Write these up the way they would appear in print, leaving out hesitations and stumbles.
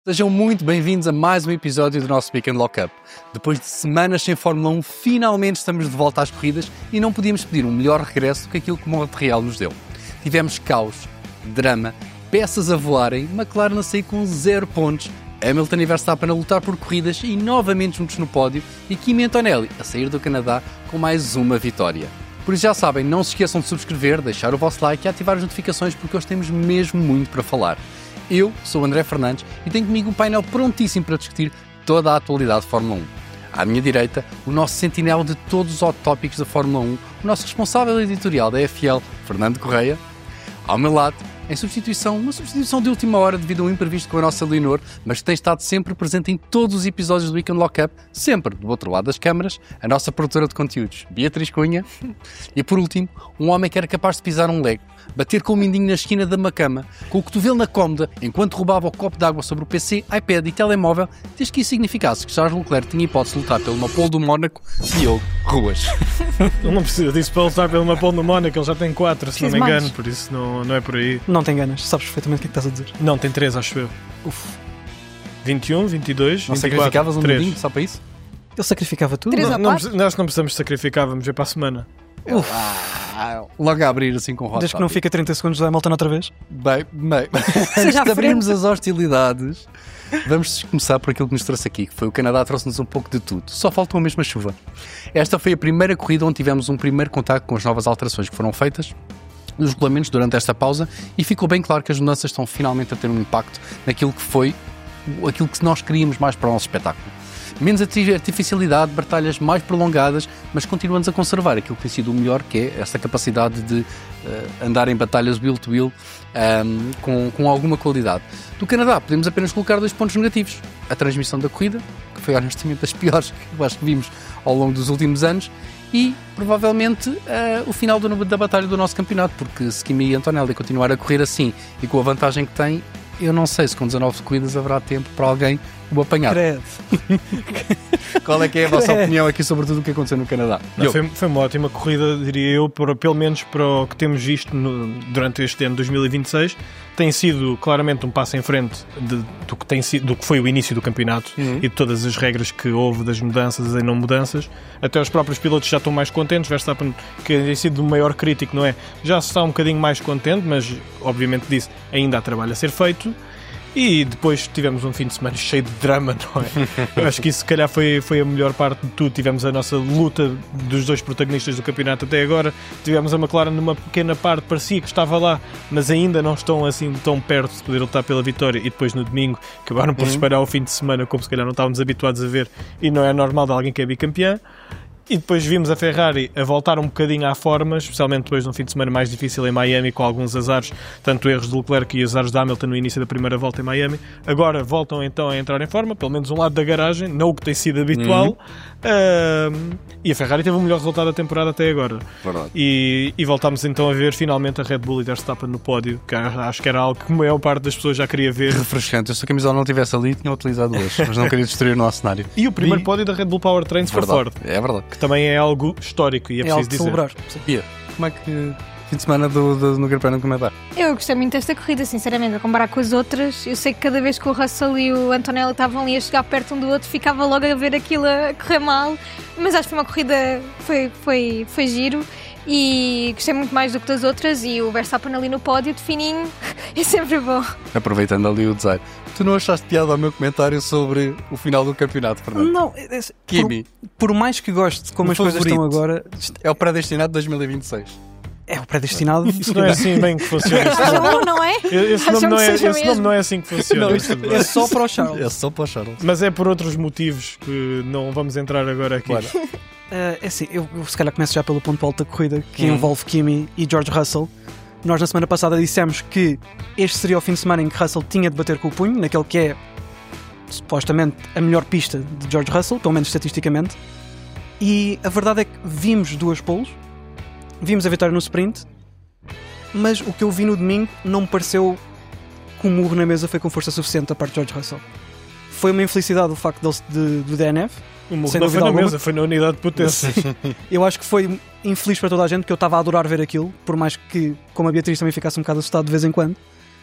Sejam muito bem-vindos a mais um episódio do nosso Weekend Lockup. Depois de semanas sem Fórmula 1, finalmente estamos de volta às corridas e não podíamos pedir um melhor regresso do que aquilo que Montreal nos deu. Tivemos caos, drama, peças a voarem, McLaren a sair com 0 pontos, Hamilton e Verstappen a lutar por corridas e novamente juntos no pódio e Kimi Antonelli a sair do Canadá com mais uma vitória. Por isso já sabem, não se esqueçam de subscrever, deixar o vosso like e ativar as notificações porque hoje temos mesmo muito para falar. Eu sou o André Fernandes e tenho comigo um painel prontíssimo para discutir toda a atualidade de Fórmula 1. À minha direita, o nosso sentinela de todos os hot topics da Fórmula 1, o nosso responsável editorial da FL, Fernando Correia. Ao meu lado, uma substituição de última hora devido a um imprevisto com a nossa Leonor, mas que tem estado sempre presente em todos os episódios do Weekend Lockup, sempre do outro lado das câmaras, a nossa produtora de conteúdos, Beatriz Cunha. E por último, um homem que era capaz de pisar um Lego, bater com o mindinho na esquina da uma cama, com o cotovelo na cômoda, enquanto roubava o copo de água sobre o PC, iPad e telemóvel, desde que isso significasse que Charles Leclerc tinha hipótese de lutar pelo uma pole do Mónaco, Diogo Ruas. Ele não precisa disso para lutar pelo uma pole do Mónaco, ele já tem 4, se não me engano, por isso não é por aí. Não tem ganas, sabes perfeitamente o que é que estás a dizer. Não, tem 3, acho eu. 21, 22, não 24, sacrificavas um 3. mindinho só para isso? Ele sacrificava tudo. Nós não precisamos sacrificar, vamos ver para a semana. Logo a abrir assim com hot Desde que não topic. fica 30 segundos do Hamilton outra vez. Bem, antes de abrirmos as hostilidades, vamos começar por aquilo que nos trouxe aqui, que foi o Canadá trouxe-nos um pouco de tudo. Só faltou a mesma chuva. Esta foi a primeira corrida onde tivemos um primeiro contacto com as novas alterações que foram feitas nos regulamentos durante esta pausa e ficou bem claro que as mudanças estão finalmente a ter um impacto naquilo que foi aquilo que nós queríamos mais para o nosso espetáculo. Menos artificialidade, batalhas mais prolongadas, mas continuamos a conservar aquilo que tem sido o melhor, que é esta capacidade de andar em batalhas wheel-to-wheel com alguma qualidade. Do Canadá, podemos apenas colocar 2 pontos negativos. A transmissão da corrida, que foi honestamente das piores que eu acho que vimos ao longo dos últimos anos, e provavelmente o final da batalha do nosso campeonato, porque se Kimi Antonelli continuar a correr assim e com a vantagem que tem, eu não sei se com 19 corridas haverá tempo para alguém o apanhar. Credo. Qual é que é a vossa opinião aqui sobre tudo o que aconteceu no Canadá? Foi uma ótima corrida, diria eu, pelo menos para o que temos visto durante este ano de 2026. Tem sido claramente um passo em frente do que foi o início do campeonato e de todas as regras que houve, das mudanças e não mudanças. Até os próprios pilotos já estão mais contentes. Verstappen, que tem sido o maior crítico, não é? Já se está um bocadinho mais contente, mas obviamente disse ainda há trabalho a ser feito. E depois tivemos um fim de semana cheio de drama, não é? Eu acho que isso se calhar foi a melhor parte de tudo. Tivemos a nossa luta dos 2 protagonistas do campeonato até agora. Tivemos a McLaren numa pequena parte, parecia que estava lá, mas ainda não estão assim tão perto de poder lutar pela vitória. E depois no domingo acabaram por esperar o fim de semana, como se calhar não estávamos habituados a ver, e não é normal de alguém que é bicampeão. E depois vimos a Ferrari a voltar um bocadinho à forma, especialmente depois de um fim de semana mais difícil em Miami, com alguns azares, tanto erros de Leclerc e azares de Hamilton no início da primeira volta em Miami. Agora voltam então a entrar em forma, pelo menos um lado da garagem, não o que tem sido habitual. E a Ferrari teve o melhor resultado da temporada até agora. E voltámos então a ver finalmente a Red Bull e Verstappen no pódio, que acho que era algo que a maior parte das pessoas já queria ver. Refrescante. Eu se a camisola não estivesse ali, tinha utilizado hoje, mas não queria destruir o nosso cenário. E o primeiro pódio da Red Bull Powertrain foi Ford. É verdade. Que também é algo histórico e é preciso dizer. Celebrar. Bia, como é que fim de semana no Grande Prémio do Canadá? Eu gostei muito desta corrida, sinceramente, a comparar com as outras. Eu sei que cada vez que o Russell e o Antonelli estavam ali a chegar perto um do outro, ficava logo a ver aquilo a correr mal, mas acho que foi uma corrida, foi giro. E gostei muito mais do que das outras. E o Verstappen ali no pódio de fininho é sempre bom. Aproveitando ali o design, tu não achaste piada ao meu comentário sobre o final do campeonato, Fernando? Não, Kimi, por mais que goste de como as coisas estão agora, é o predestinado de 2026. é o predestinado. Isso não é assim bem que funciona. Não é? Esse nome não é assim que funciona. Não, é só para o Charles. É só para o Charles. Mas é por outros motivos que não vamos entrar agora aqui. Claro. É assim, eu se calhar começo já pelo ponto alto da corrida, que envolve Kimi e George Russell. Nós na semana passada dissemos que este seria o fim de semana em que Russell tinha de bater com o punho, naquele que é supostamente a melhor pista de George Russell, pelo menos estatisticamente. E a verdade é que vimos 2 poles, vimos a vitória no sprint, mas o que eu vi no domingo não me pareceu que o murro na mesa foi com força suficiente da parte de George Russell. Foi uma infelicidade o facto do DNF. O murro não foi na mesa, foi na unidade de potência. Eu acho que foi infeliz para toda a gente, que eu estava a adorar ver aquilo, por mais que, como a Beatriz, também ficasse um bocado assustado de vez em quando.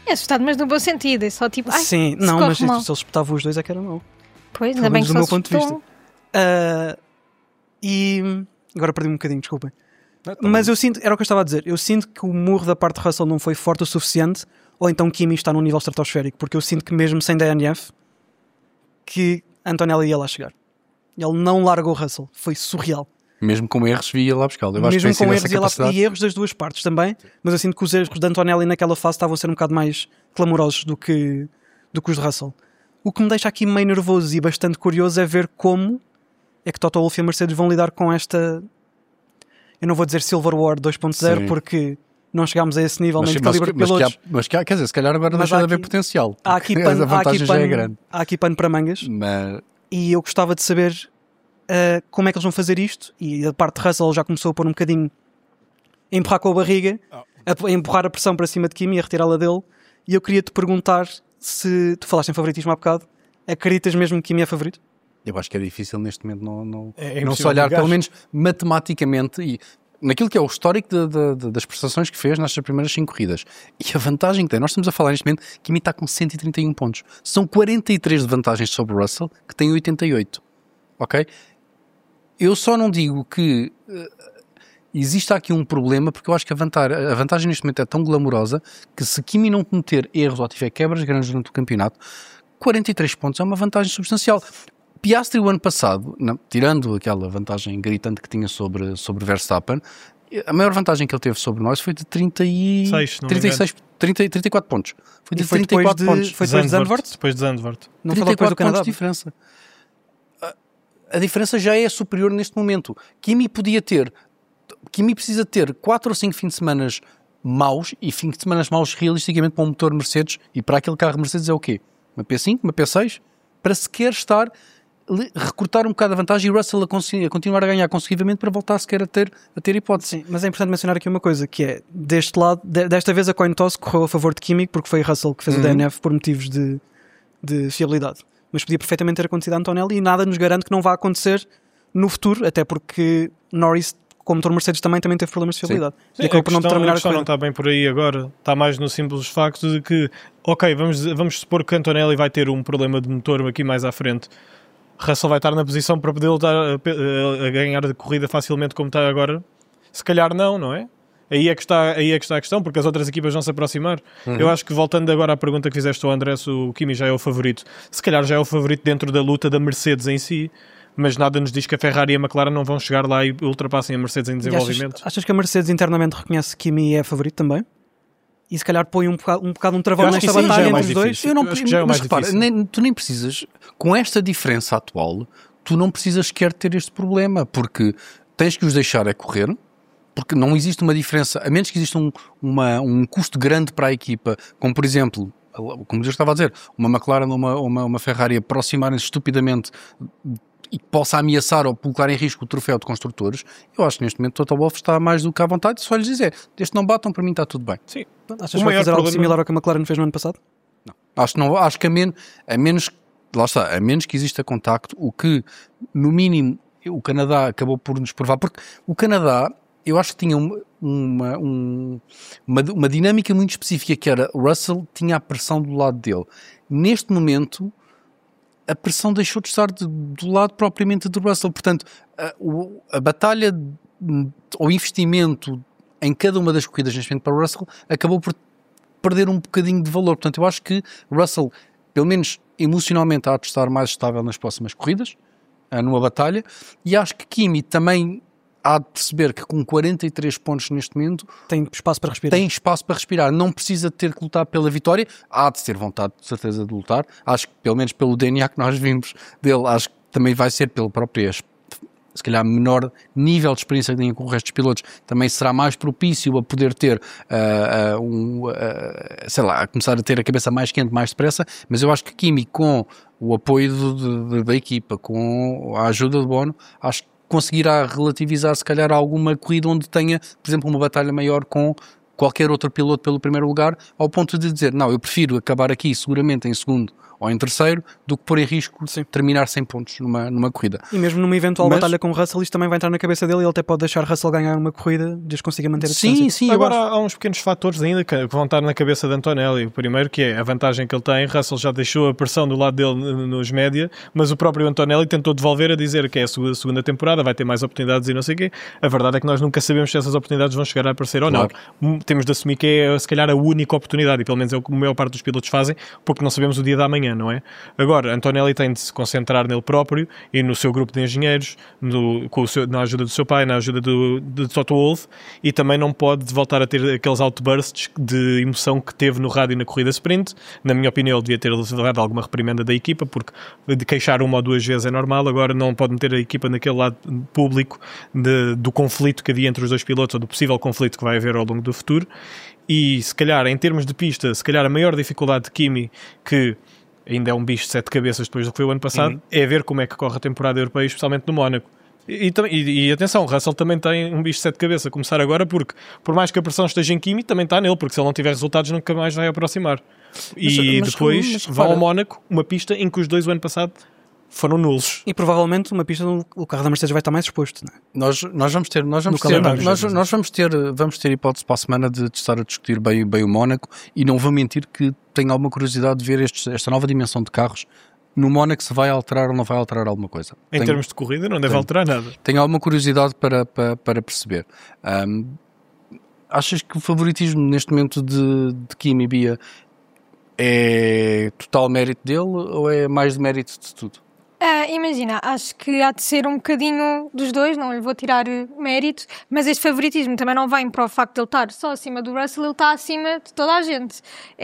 É assustado, mas no bom sentido. É só tipo, ai, Sim, se não, corre mas mal. se eles espetavam os dois é que era mau. Pois, Pelo ainda bem menos que do só meu se ponto de vista. espetou. E agora perdi um bocadinho, desculpem. Mas eu sinto, era o que eu estava a dizer, eu sinto que o murro da parte de Russell não foi forte o suficiente, ou então Kimi está num nível estratosférico, porque eu sinto que mesmo sem DNF, que Antonelli ia lá chegar. Ele não largou o Russell, foi surreal. Mesmo com erros, ia lá buscar. Eu acho Mesmo que tem com sido erros essa capacidade. e erros das duas partes também, mas eu sinto que os erros de Antonelli naquela fase estavam a ser um bocado mais clamorosos do que os de Russell. O que me deixa aqui meio nervoso e bastante curioso é ver como é que Toto Wolff e a Mercedes vão lidar com esta, eu não vou dizer Silver War 2.0 Sim. porque não chegámos a esse nível nem de Mas, calibre de pilotos. quer dizer, se calhar agora Mas deixa de há haver aqui- potencial. Há aqui porque pano, a vantagem já é grande. há aqui pano para mangas Mas e eu gostava de saber como é que eles vão fazer isto. E a parte de Russell já começou a pôr um bocadinho a empurrar com a barriga, a empurrar a pressão para cima de Kimi e a retirá-la dele. E eu queria te perguntar se tu falaste em favoritismo há bocado, acreditas mesmo que Kimi é favorito? eu acho que é difícil neste momento não se impossível olhar, negar. pelo menos matematicamente, e naquilo que é o histórico das prestações que fez nestas primeiras 5 corridas. E a vantagem que tem, nós estamos a falar neste momento, Kimi está com 131 pontos. São 43 de vantagens sobre o Russell, que tem 88. Ok? Eu só não digo que existe aqui um problema, porque eu acho que a vantagem neste momento é tão glamourosa que se Kimi não cometer erros ou tiver quebras grandes durante o campeonato, 43 pontos é uma vantagem substancial. Piastri o ano passado, tirando aquela vantagem gritante que tinha sobre Verstappen, a maior vantagem que ele teve sobre nós foi de 34 pontos. Foi de 34 pontos. Foi depois de Zandvoort? Depois de Zandvoort. Não foi depois do 34 Canadá? pontos de diferença. A diferença já é superior neste momento. Kimi precisa ter 4 ou 5 fins de semana maus, e fins de semana maus realisticamente para um motor Mercedes, e para aquele carro Mercedes é o quê? Uma P5, uma P6, para sequer recortar um bocado a vantagem e Russell a continuar a ganhar consecutivamente para voltar sequer a ter hipótese. Sim, mas é importante mencionar aqui uma coisa, que é, deste lado, desta vez a coin toss correu a favor de Kimi, porque foi Russell que fez o DNF por motivos de fiabilidade. Mas podia perfeitamente ter acontecido a Antonelli e nada nos garante que não vá acontecer no futuro, até porque Norris, como motor Mercedes, também teve problemas de fiabilidade. Sim, E acabou por não terminar a a questão não corrida. está bem por aí agora. Está mais no simples facto de que, ok, vamos supor que Antonelli vai ter um problema de motor aqui mais à frente. Russell vai estar na posição para poder lutar a ganhar a corrida facilmente como está agora? Se calhar não é? Aí é que está a questão, porque as outras equipas vão se aproximar. Eu acho que, voltando agora à pergunta que fizeste ao André, se o Kimi já é o favorito, se calhar já é o favorito dentro da luta da Mercedes em si, mas nada nos diz que a Ferrari e a McLaren não vão chegar lá e ultrapassem a Mercedes em desenvolvimento. Achas que a Mercedes internamente reconhece que Kimi é favorito também? E se calhar põe um bocado um travão Eu acho que nesta sim, já batalha é entre mais os dois? difícil. Eu acho que já é o mais repara, difícil. tu nem precisas, com esta diferença atual, tu não precisas sequer ter este problema, porque tens que os deixar a correr, porque não existe uma diferença, a menos que exista um custo grande para a equipa, como por exemplo, como eu estava a dizer, uma McLaren ou uma Ferrari aproximarem-se estupidamente e que possa ameaçar ou colocar em risco o troféu de construtores. Eu acho que neste momento o Toto Wolff está mais do que à vontade, só lhes dizer, desde que não batam, para mim está tudo bem. Sim. Achas que vai fazer algo similar ao que a McLaren fez no ano passado? Acho que a menos que exista contacto, o que no mínimo o Canadá acabou por nos provar, porque o Canadá eu acho que tinha uma dinâmica muito específica, que era o Russell tinha a pressão do lado dele. Neste momento a pressão deixou de estar do lado propriamente do Russell, portanto a batalha ou investimento em cada uma das corridas neste momento para o Russell acabou por perder um bocadinho de valor. Portanto, eu acho que Russell, pelo menos emocionalmente, há de estar mais estável nas próximas corridas, numa batalha, e acho que Kimi também há de perceber que com 43 pontos neste momento tem espaço para respirar. Não precisa ter que lutar pela vitória, há de ter vontade, de certeza, de lutar. Acho que pelo menos pelo DNA que nós vimos dele, acho que também vai ser pelo próprio, se calhar, menor nível de experiência que tem com o resto dos pilotos, também será mais propício a poder ter sei lá, a começar a ter a cabeça mais quente, mais depressa. Mas eu acho que Kimi, com o apoio da equipa, com a ajuda do Bono, acho que conseguirá relativizar se calhar alguma corrida onde tenha, por exemplo, uma batalha maior com qualquer outro piloto pelo primeiro lugar, ao ponto de dizer, não, eu prefiro acabar aqui seguramente em segundo ou em terceiro, do que pôr em risco terminar 100 pontos numa corrida. E mesmo numa eventual batalha com o Russell, isto também vai entrar na cabeça dele e ele até pode deixar Russell ganhar uma corrida, desde que consiga manter a distância. Sim, agora há uns pequenos fatores ainda que vão estar na cabeça de Antonelli. O primeiro, que é a vantagem que ele tem. Russell já deixou a pressão do lado dele nos média, mas o próprio Antonelli tentou devolver a dizer que é a segunda temporada, vai ter mais oportunidades e não sei o quê. A verdade é que nós nunca sabemos se essas oportunidades vão chegar a aparecer ou não. Temos de assumir que é, se calhar, a única oportunidade, e pelo menos é o que a maior parte dos pilotos fazem, porque não sabemos o dia da manhã, não é? Agora, Antonelli tem de se concentrar nele próprio e no seu grupo de engenheiros, na ajuda do seu pai, na ajuda de Toto Wolff, e também não pode voltar a ter aqueles outbursts de emoção que teve no rádio na corrida sprint. Na minha opinião, ele devia ter levado alguma reprimenda da equipa, porque de queixar uma ou duas vezes é normal. Agora não pode meter a equipa naquele lado público do conflito que havia entre os dois pilotos, ou do possível conflito que vai haver ao longo do futuro. E se calhar, em termos de pista, se calhar a maior dificuldade de Kimi, que ainda é um bicho de 7 cabeças depois do que foi o ano passado, é ver como é que corre a temporada europeia, especialmente no Mónaco. E atenção, Russell também tem um bicho de 7 cabeças a começar agora, porque por mais que a pressão esteja em Kimi, também está nele, porque se ele não tiver resultados nunca mais vai aproximar. Mas depois vão ao Mónaco, uma pista em que os dois o ano passado foram nulos. E provavelmente uma pista o carro da Mercedes vai estar mais exposto, não é? Nós vamos ter hipótese para a semana de estar a discutir bem o Mónaco, e não vou mentir que tenho alguma curiosidade de ver esta nova dimensão de carros no Mónaco, se vai alterar ou não vai alterar alguma coisa. Em termos de corrida não deve alterar nada. Tenho alguma curiosidade para perceber. Achas que o favoritismo neste momento de Kimi Bia é total mérito dele ou é mais de mérito de tudo? Imagina, acho que há de ser um bocadinho dos dois, não lhe vou tirar mérito, mas este favoritismo também não vem para o facto de ele estar só acima do Russell, ele está acima de toda a gente.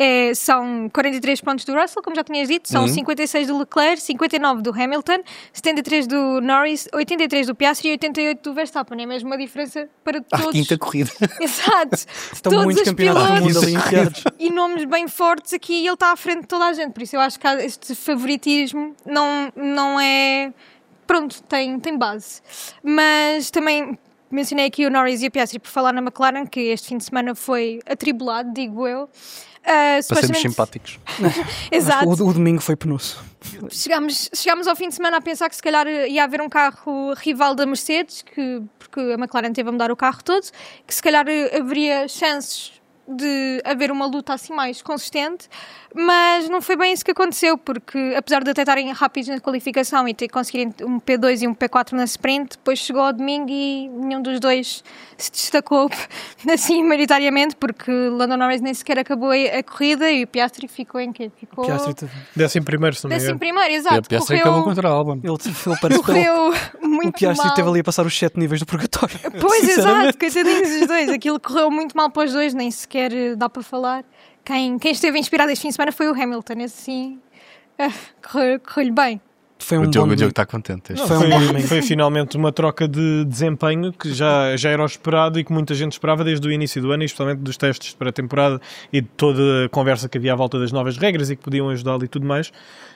São 43 pontos do Russell, como já tinhas dito, são 56 do Leclerc, 59 do Hamilton, 73 do Norris, 83 do Piastri e 88 do Verstappen. É mesmo uma diferença para todos. Quinta corrida. Exato. Estão todos muitos os campeonatos do mundo ali enfiados. e nomes bem fortes aqui, e ele está à frente de toda a gente. Por isso eu acho que este favoritismo não é... Pronto, tem base. Mas também mencionei aqui o Norris e o Piastri por falar na McLaren, que este fim de semana foi atribulado, digo eu. Para sermos simpáticos. Exato. O domingo foi penoso. Chegámos ao fim de semana a pensar que se calhar ia haver um carro rival da Mercedes, porque a McLaren teve a mudar o carro todo, que se calhar haveria chances de haver uma luta assim mais consistente, mas não foi bem isso que aconteceu, porque apesar de até estarem rápidos na qualificação e ter conseguido um P2 e um P4 na sprint, depois chegou ao domingo e nenhum dos dois se destacou assim maioritariamente, porque Lando Norris nem sequer acabou a corrida e o Piastri ficou em quê? Ficou... 11º, se não me engano. 11º, exato. O Piastri acabou contra a Albon. Ele parece correu muito o Piastri mal. Teve ali a passar os 7 níveis do purgatório. Pois, exato, coitadinhos os dois. Aquilo correu muito mal para os dois, nem sequer dá para falar. Quem esteve inspirado este fim de semana foi o Hamilton. Esse sim, correu-lhe bem. Foi um o Diogo está contente. Foi finalmente uma troca de desempenho que já era o esperado e que muita gente esperava desde o início do ano, e especialmente dos testes para a temporada e de toda a conversa que havia à volta das novas regras e que podiam ajudá-lo e tudo mais.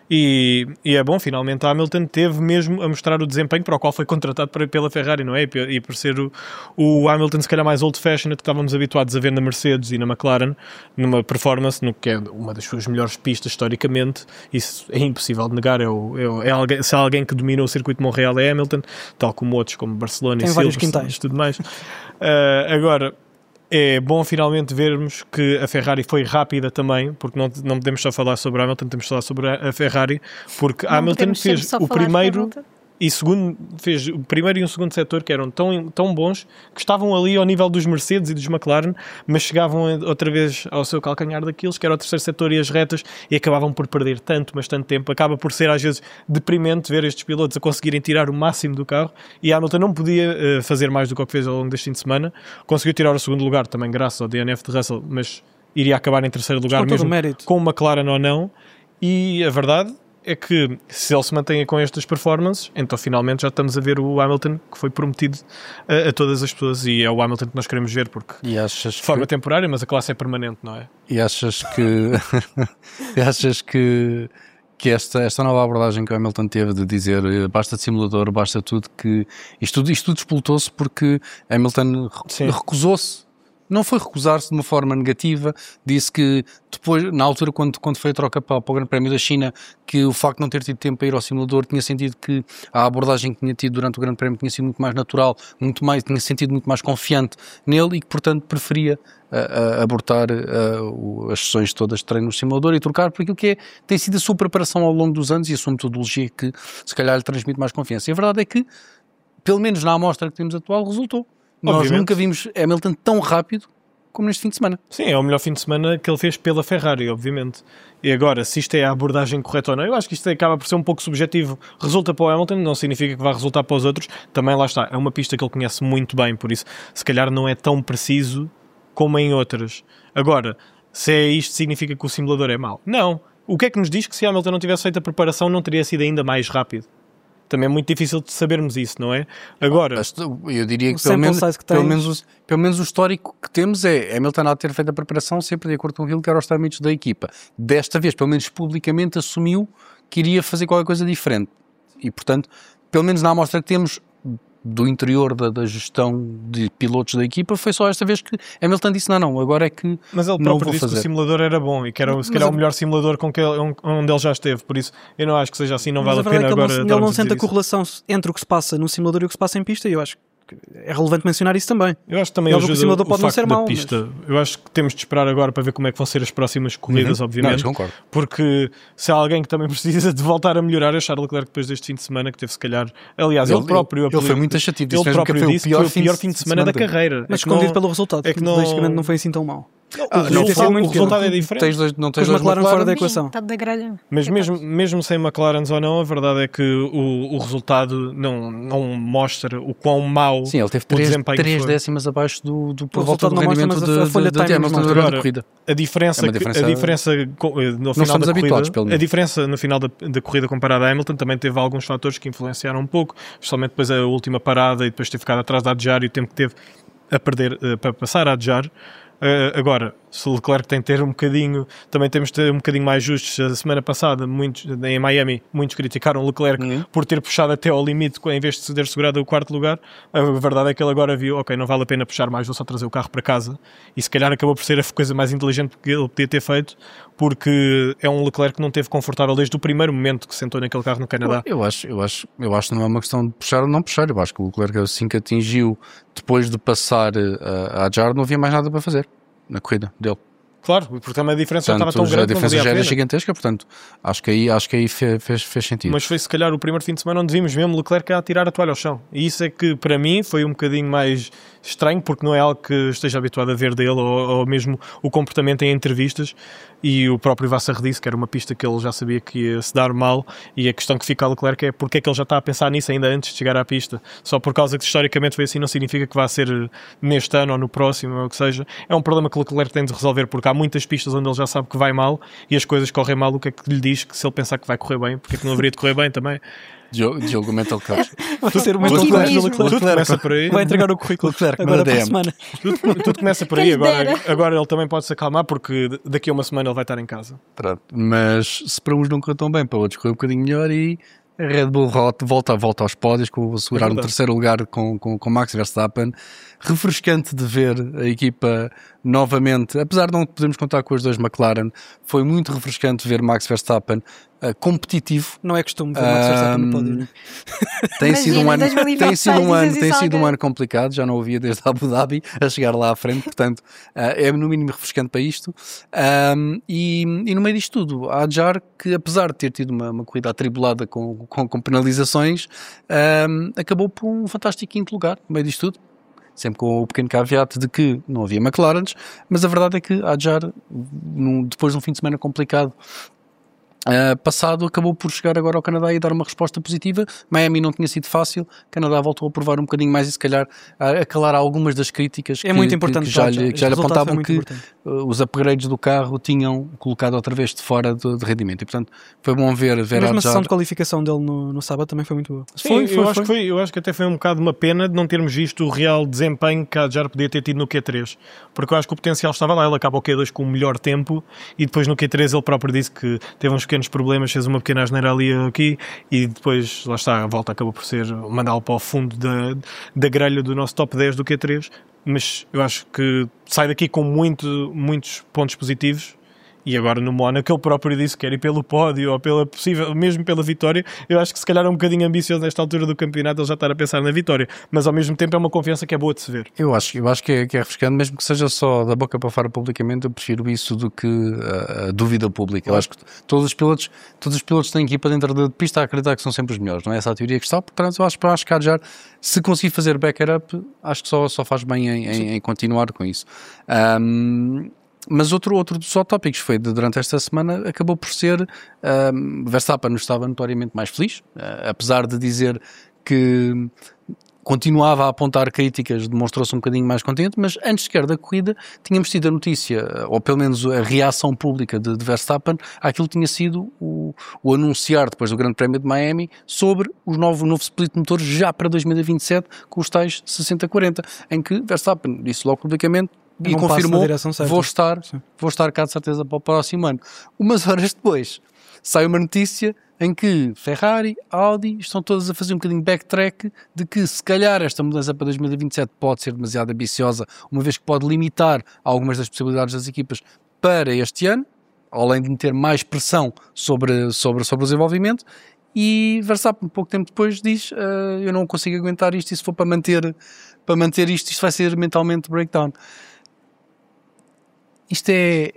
E é bom, finalmente a Hamilton teve mesmo a mostrar o desempenho para o qual foi contratado pela Ferrari, não é? E por ser o Hamilton se calhar mais old-fashioned que estávamos habituados a ver na Mercedes e na McLaren, numa performance no que é uma das suas melhores pistas historicamente. Isso é impossível de negar. Se há alguém que dominou o circuito de Montreal é Hamilton, tal como outros como Barcelona tem e vários Silverstone quintais e tudo mais. Agora é bom finalmente vermos que a Ferrari foi rápida também, porque não podemos só falar sobre a Hamilton, temos de falar sobre a Ferrari, porque a Hamilton fez o primeiro e segundo, fez o primeiro e o segundo setor que eram tão bons que estavam ali ao nível dos Mercedes e dos McLaren, mas chegavam outra vez ao seu calcanhar daqueles, que era o terceiro setor e as retas, e acabavam por perder tanto tempo. Acaba por ser às vezes deprimente ver estes pilotos a conseguirem tirar o máximo do carro, e a Hamilton não podia fazer mais do que o que fez ao longo deste fim de semana. Conseguiu tirar o segundo lugar também graças ao DNF de Russell, mas iria acabar em terceiro lugar mesmo com o McLaren ou não. E a verdade é que se ele se mantenha com estas performances, então finalmente já estamos a ver o Hamilton que foi prometido a todas as pessoas, e é o Hamilton que nós queremos ver, porque de forma temporária, mas a classe é permanente, não é? E achas que esta nova abordagem que o Hamilton teve de dizer basta de simulador, basta tudo, que isto tudo explotou-se porque Hamilton recusou-se Não foi recusar-se de uma forma negativa, disse que depois, na altura, quando foi a troca para o Grande Prémio da China, que o facto de não ter tido tempo para ir ao simulador tinha sentido que a abordagem que tinha tido durante o Grande Prémio tinha sido muito mais natural, tinha sentido muito mais confiante nele e que, portanto, preferia abortar as sessões todas de treino no simulador e trocar por aquilo que tem sido a sua preparação ao longo dos anos e a sua metodologia que, se calhar, lhe transmite mais confiança. E a verdade é que, pelo menos na amostra que temos atual, resultou. Nós nunca vimos Hamilton tão rápido como neste fim de semana. Sim, é o melhor fim de semana que ele fez pela Ferrari, obviamente. E agora, se isto é a abordagem correta ou não, eu acho que isto acaba por ser um pouco subjetivo. Resulta para o Hamilton, não significa que vai resultar para os outros. Também lá está, é uma pista que ele conhece muito bem, por isso se calhar não é tão preciso como em outras. Agora, se é isto, significa que o simulador é mau? Não. O que é que nos diz que se Hamilton não tivesse feito a preparação não teria sido ainda mais rápido? Também é muito difícil de sabermos isso, não é? Agora, eu diria que pelo menos o histórico que temos é Hamilton a ter feito a preparação sempre de acordo com aquilo que eram os trâmites da equipa. Desta vez, pelo menos publicamente, assumiu que iria fazer qualquer coisa diferente. E, portanto, pelo menos na amostra que temos do interior da gestão de pilotos da equipa, foi só esta vez que Hamilton disse não, agora é que mas ele próprio disse que o simulador era bom e que era se calhar o melhor simulador onde ele já esteve, por isso eu não acho que seja assim, não vale a pena agora. Ele não sente a correlação entre o que se passa no simulador e o que se passa em pista, e eu acho que é relevante mencionar isso também. Eu acho que também ajuda o pode não ser mau, pista. Mas... Eu acho que temos de esperar agora para ver como é que vão ser as próximas corridas, obviamente. Não, concordo. Porque se há alguém que também precisa de voltar a melhorar é Charles Leclerc depois deste fim de semana, que teve se calhar... Aliás, ele próprio... Ele foi muito achativo. Ele próprio disse que foi o pior fim de semana da carreira. Mas escondido pelo resultado, porque logicamente não foi assim tão mau. O resultado é diferente. Não tens dois McLaren fora da equação. Mas mesmo sem McLarens ou não, a verdade é que o resultado não mostra o quão mau. Sim, ele teve 3 décimas abaixo do volta do rendimento de Hamilton durante a corrida. A diferença no final da corrida, a diferença no final da corrida comparada a Hamilton também teve alguns fatores que influenciaram um pouco, especialmente depois a última parada e depois ter ficado atrás da Adjar e o tempo que teve a perder para passar a Adjar. Agora, se o Leclerc tem de ter também temos de ter um bocadinho mais justos. A semana passada, em Miami, muitos criticaram o Leclerc por ter puxado até ao limite em vez de ter segurado o quarto lugar. A verdade é que ele agora viu, ok, não vale a pena puxar mais, vou só trazer o carro para casa, e se calhar acabou por ser a coisa mais inteligente que ele podia ter feito, porque é um Leclerc que não teve confortável desde o primeiro momento que sentou naquele carro no Canadá. Eu acho que não é uma questão de puxar ou não puxar. Eu acho que o Leclerc, assim que atingiu, depois de passar a Adjar, não havia mais nada para fazer na corrida dele. Claro, porque também a diferença estava tão grande. A diferença já era gigantesca, portanto, acho que aí fez sentido. Mas foi se calhar o primeiro fim de semana onde vimos mesmo Leclerc a tirar a toalha ao chão. E isso é que para mim foi um bocadinho mais estranho, porque não é algo que esteja habituado a ver dele, ou mesmo o comportamento em entrevistas. E o próprio Vassar disse que era uma pista que ele já sabia que ia se dar mal, e a questão que fica a Leclerc é porque é que ele já está a pensar nisso ainda antes de chegar à pista. Só por causa que historicamente foi assim não significa que vá ser neste ano ou no próximo, ou o que seja. É um problema que o Leclerc tem de resolver, porque há muitas pistas onde ele já sabe que vai mal e as coisas correm mal. O que é que lhe diz que se ele pensar que vai correr bem, porque é que não haveria de correr bem também? Diogo Mental Coach. Vai ser o Mental Coach do Leclerc. Tudo começa por aí. Vai entregar o currículo agora para a semana. Tudo começa por aí. Agora ele também pode se acalmar, porque daqui a uma semana ele vai estar em casa. Mas se para uns não correu tão bem, para outros correu um bocadinho melhor, e a Red Bull volta aos pódios, com o segurar um terceiro lugar com Max Verstappen. Refrescante de ver a equipa novamente, apesar de não podermos contar com os dois McLaren, foi muito refrescante ver Max Verstappen competitivo. Não é costume ver Max Verstappen no pódio, né? Tem sido um ano complicado, já não ouvia desde Abu Dhabi a chegar lá à frente, portanto é no mínimo refrescante para isto. E no meio disto tudo, a Adjar, que apesar de ter tido uma corrida atribulada com penalizações, acabou por um fantástico quinto lugar no meio disto tudo. Sempre com o pequeno caveat de que não havia McLarens, mas a verdade é que a Adjar, depois de um fim de semana complicado passado, acabou por chegar agora ao Canadá e dar uma resposta positiva. Miami não tinha sido fácil, Canadá voltou a provar um bocadinho mais e se calhar a calar algumas das críticas muito importante que já lhe apontavam que os upgrades do carro tinham colocado outra vez de fora de rendimento, e portanto foi bom ver a sessão de qualificação dele no sábado também foi muito boa. Sim, eu acho que até foi um bocado uma pena de não termos visto o real desempenho que a Adjar podia ter tido no Q3, porque eu acho que o potencial estava lá. Ele acaba o Q2 com o melhor tempo e depois no Q3 ele próprio disse que teve uns pequenos pequenos problemas, fez uma pequena asneira ali aqui e depois, lá está, a volta acabou por ser mandá-lo para o fundo da grelha do nosso top 10 do Q3, mas eu acho que sai daqui com muitos pontos positivos. E agora no Mónaco ele próprio disse que quer ir pelo pódio ou pela possível, mesmo pela vitória. Eu acho que se calhar é um bocadinho ambicioso nesta altura do campeonato ele já estar a pensar na vitória, mas ao mesmo tempo é uma confiança que é boa de se ver. Eu acho que é refrescante, mesmo que seja só da boca para fora publicamente. Eu prefiro isso do que a dúvida pública. Eu acho que todos os pilotos têm equipa dentro da pista a acreditar que são sempre os melhores, não é essa a teoria que está. Portanto, eu acho que para Adjar, se conseguir fazer back-up, acho que só faz bem em continuar com isso. Mas outro dos tópicos foi durante esta semana acabou por ser Verstappen estava notoriamente mais feliz, apesar de dizer que continuava a apontar críticas, demonstrou-se um bocadinho mais contente, mas antes sequer da corrida tínhamos tido a notícia, ou pelo menos a reação pública de Verstappen àquilo que tinha sido o anunciar depois do Grande Prémio de Miami sobre o novo split de motores já para 2027 com os tais 60-40, em que Verstappen disse logo publicamente e confirmou, vou estar cá de certeza para o próximo ano. Umas horas depois, sai uma notícia em que Ferrari, Audi estão todas a fazer um bocadinho backtrack de que se calhar esta mudança para 2027 pode ser demasiado ambiciosa, uma vez que pode limitar algumas das possibilidades das equipas para este ano, além de meter mais pressão sobre o desenvolvimento. E Verstappen, pouco tempo depois, diz eu não consigo aguentar isto, e se for para manter isto vai ser mentalmente breakdown. Isto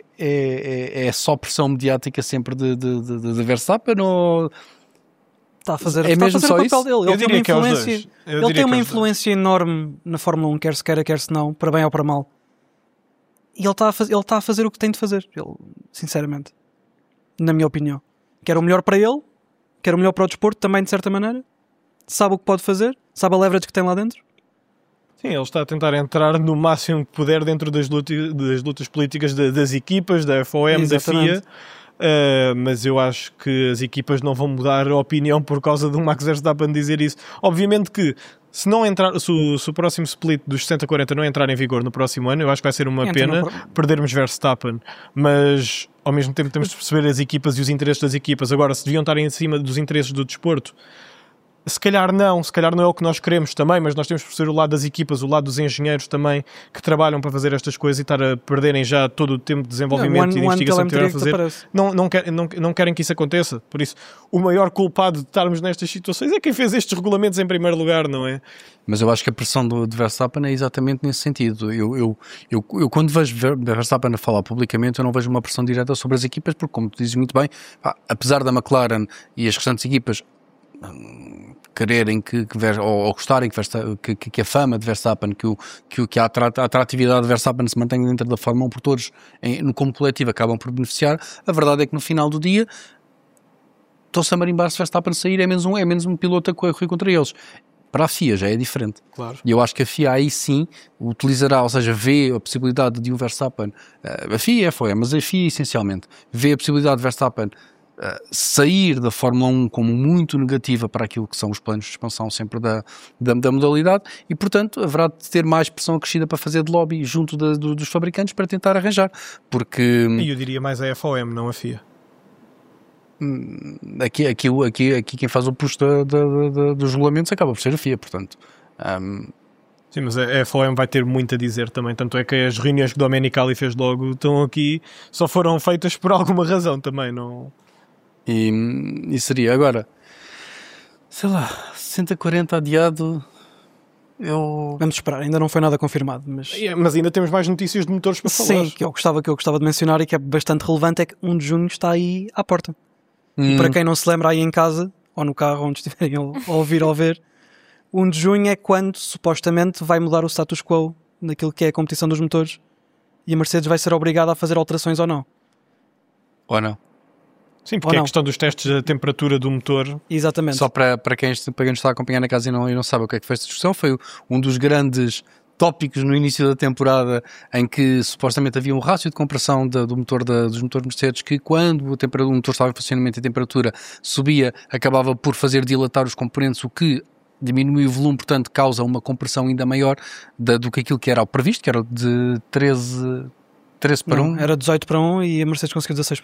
é só pressão mediática sempre de Verstappen ou está a fazer, é mesmo só o papel isso? dele? Ele tem uma influência dois. Enorme na Fórmula 1, quer se queira, quer se não, para bem ou para mal. E ele está a fazer o que tem de fazer, sinceramente, na minha opinião. Quer o melhor para ele, quer o melhor para o desporto também, de certa maneira. Sabe o que pode fazer, sabe a leverage que tem lá dentro. Sim, ele está a tentar entrar no máximo que puder dentro das lutas políticas das equipas, da FOM, exatamente, da FIA, mas eu acho que as equipas não vão mudar a opinião por causa do Max Verstappen dizer isso. Obviamente que se o próximo split dos 60-40 não entrar em vigor no próximo ano, eu acho que vai ser uma pena perdermos Verstappen, mas ao mesmo tempo temos de perceber as equipas e os interesses das equipas. Agora, se deviam estar em cima dos interesses do desporto, se calhar não é o que nós queremos também, mas nós temos de perceber o lado das equipas, o lado dos engenheiros também, que trabalham para fazer estas coisas e estar a perderem já todo o tempo de desenvolvimento e de investigação que tiveram a fazer. Não querem que isso aconteça. Por isso, o maior culpado de estarmos nestas situações é quem fez estes regulamentos em primeiro lugar, não é? Mas eu acho que a pressão de Verstappen é exatamente nesse sentido. Eu quando vejo Verstappen a falar publicamente, eu não vejo uma pressão direta sobre as equipas, porque, como tu dizes muito bem, apesar da McLaren e as restantes equipas quererem ou gostarem que a fama de Verstappen, que a atratividade de Verstappen se mantenha dentro da Fórmula 1 por todos, como coletivo, acabam por beneficiar. A verdade é que no final do dia estão-se a marimbar se Verstappen sair, é menos um piloto a correr contra eles. Para a FIA já é diferente. Claro. E eu acho que a FIA aí sim utilizará, ou seja, vê a possibilidade de um Verstappen, a FIA mas a FIA essencialmente vê a possibilidade de Verstappen sair da Fórmula 1 como muito negativa para aquilo que são os planos de expansão sempre da modalidade, e portanto haverá de ter mais pressão acrescida para fazer de lobby junto dos fabricantes para tentar arranjar, porque... E eu diria mais a FOM, não a FIA. Aqui quem faz o push dos regulamentos acaba por ser a FIA, portanto... Sim, mas a FOM vai ter muito a dizer também, tanto é que as reuniões que o Domenicali fez logo estão aqui, só foram feitas por alguma razão também, não... E seria agora, sei lá, 60-40 adiado. Vamos esperar, ainda não foi nada confirmado, mas ainda temos mais notícias de motores para falar. Sim, que eu gostava de mencionar e que é bastante relevante, é que 1 de junho está aí à porta. E para quem não se lembra, aí em casa ou no carro, onde estiverem a ouvir ou ver, 1 de junho é quando supostamente vai mudar o status quo naquilo que é a competição dos motores, e a Mercedes vai ser obrigada a fazer alterações ou não. Ou não? Sim, porque é a questão dos testes da temperatura do motor. Exatamente. Só para quem está a acompanhar na casa e não sabe o que é que foi esta discussão, foi um dos grandes tópicos no início da temporada, em que supostamente havia um rácio de compressão do motor dos motores Mercedes, que quando o motor estava em funcionamento e a temperatura subia, acabava por fazer dilatar os componentes, o que diminui o volume, portanto causa uma compressão ainda maior do que aquilo que era o previsto, que era de 13 para 1. Era 18 para 1 e a Mercedes conseguiu 16 para 1.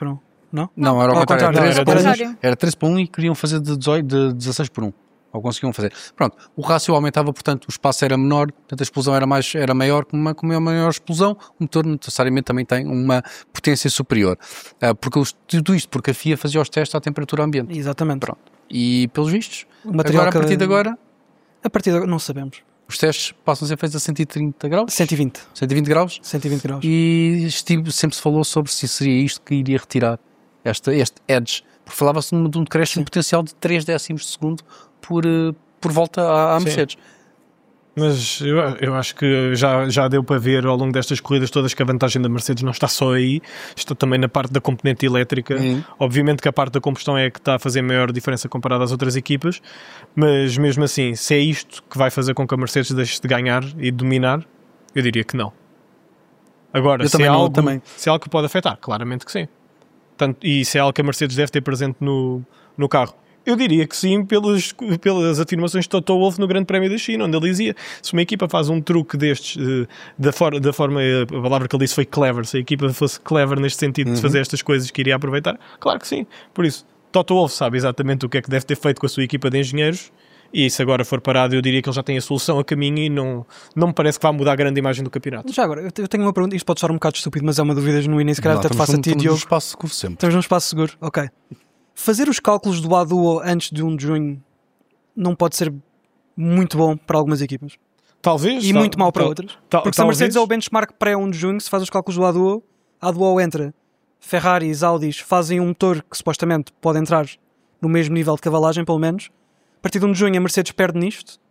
não? Não, era ao Ao contrário. contrário, Era 13 era por ao 1. contrário. Era 13 para 1 e queriam fazer de 16 por 1. Ou conseguiam fazer. Pronto, o rácio aumentava, portanto, o espaço era menor, portanto, a explosão era maior, com uma maior explosão, o motor necessariamente também tem uma potência superior. Tudo isto porque a FIA fazia os testes à temperatura ambiente. Exatamente. Pronto. E, pelos vistos, O material agora, a partir de agora, A partir de agora, não sabemos. os testes passam a ser feitos a 130 graus? 120. 120 graus? 120 graus. E sempre se falou sobre se seria isto que iria retirar este edge, porque falava-se de um decréscimo potencial de 3 décimos de segundo por volta à Mercedes. Mas eu acho que já deu para ver ao longo destas corridas todas que a vantagem da Mercedes não está só aí, está também na parte da componente elétrica. Obviamente que a parte da combustão é que está a fazer maior diferença comparada às outras equipas, mas mesmo assim, se é isto que vai fazer com que a Mercedes deixe de ganhar e de dominar, eu diria que não. Agora, se é algo que pode afetar, claramente que sim. E se é algo que a Mercedes deve ter presente no carro, eu diria que sim, pelas afirmações de Toto Wolff no Grande Prémio da China, onde ele dizia, se uma equipa faz um truque destes, da forma, a palavra que ele disse foi clever, se a equipa fosse clever neste sentido de fazer estas coisas que iria aproveitar, claro que sim. Por isso, Toto Wolff sabe exatamente o que é que deve ter feito com a sua equipa de engenheiros, e se agora for parado, eu diria que ele já tem a solução a caminho e não me parece que vai mudar a grande imagem do campeonato. Já agora, eu tenho uma pergunta, isto pode soar um bocado estúpido, mas é uma dúvida genuína e se calhar até te faço a ti, Diogo. Estamos num espaço seguro sempre. Estamos num espaço seguro, ok. Fazer os cálculos do A-Duo antes de 1 de junho não pode ser muito bom para algumas equipas. Talvez. E muito mau para outras. Porque se a Mercedes é o benchmark pré-1 de junho, se faz os cálculos do A-Duo entra. Ferraris, Audis fazem um motor que supostamente pode entrar no mesmo nível de cavalagem, pelo menos. A partir de 1 de junho a Mercedes perde nisto. O